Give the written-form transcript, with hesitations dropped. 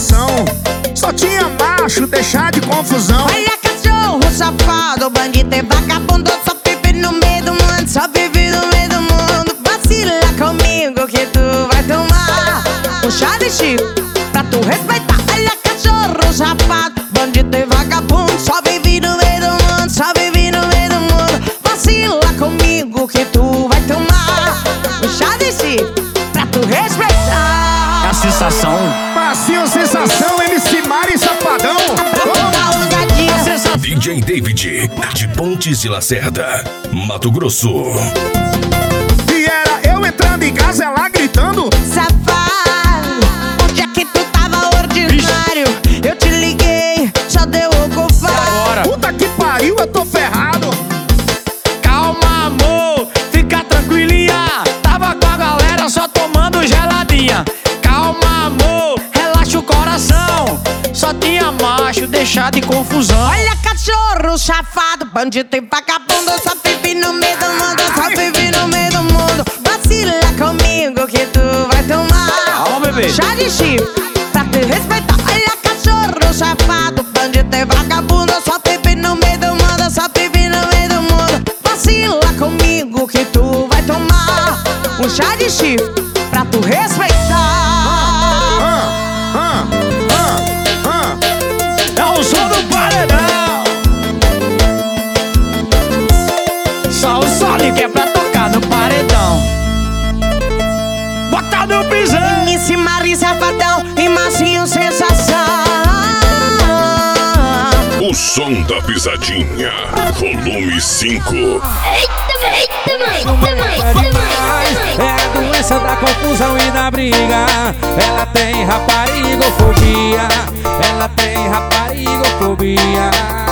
sensação. Só tinha macho, deixar de confusão. Olha cachorro safado, bandido e vagabundo, só vive no meio do mundo, só vive no meio do mundo. Vacila comigo que tu vai tomar um chá de chifre pra tu respeitar. Olha cachorro safado, bandido e vagabundo, só vive no meio do mundo, só vive no meio do mundo. Vacila comigo que tu vai tomar um chá de chifre pra tu respeitar. É a sensação. Passinho, sensação, MC Mari Safadão. DJ David, de Pontes de Lacerda, Mato Grosso. E era eu entrando em casa, ela gritando: safado, onde é que tu tava, ordinário? Eu te liguei, só deu ocupado. puta que pariu, eu tô ferrado. Calma, amor, fica tranquilinha. Tava com a galera só tomando geladinha. Calma, amor, relaxa o coração. Só tinha macho, deixar de confusão. Olha cachorro safado, bandido e vagabundo, só vive no meio do mundo, só vive no meio do mundo. Vacila comigo que tu vai tomar Calma, bebê. chá de chifre pra te respeitar. Olha cachorro safado, bandido e vagabundo, só vive no meio do mundo, só vive no meio do mundo. Vacila comigo que tu vai tomar um chá de chifre pra tu respeitar. É o som do paredão. Só o Sonic é pra tocar no paredão. Bota no pisão. MC Mari Safadão e Massinho Sensação. O som da pisadinha, volume 5. É a doença da confusão e da briga. Ela tem raparigofobia. Ela tem raparigofobia.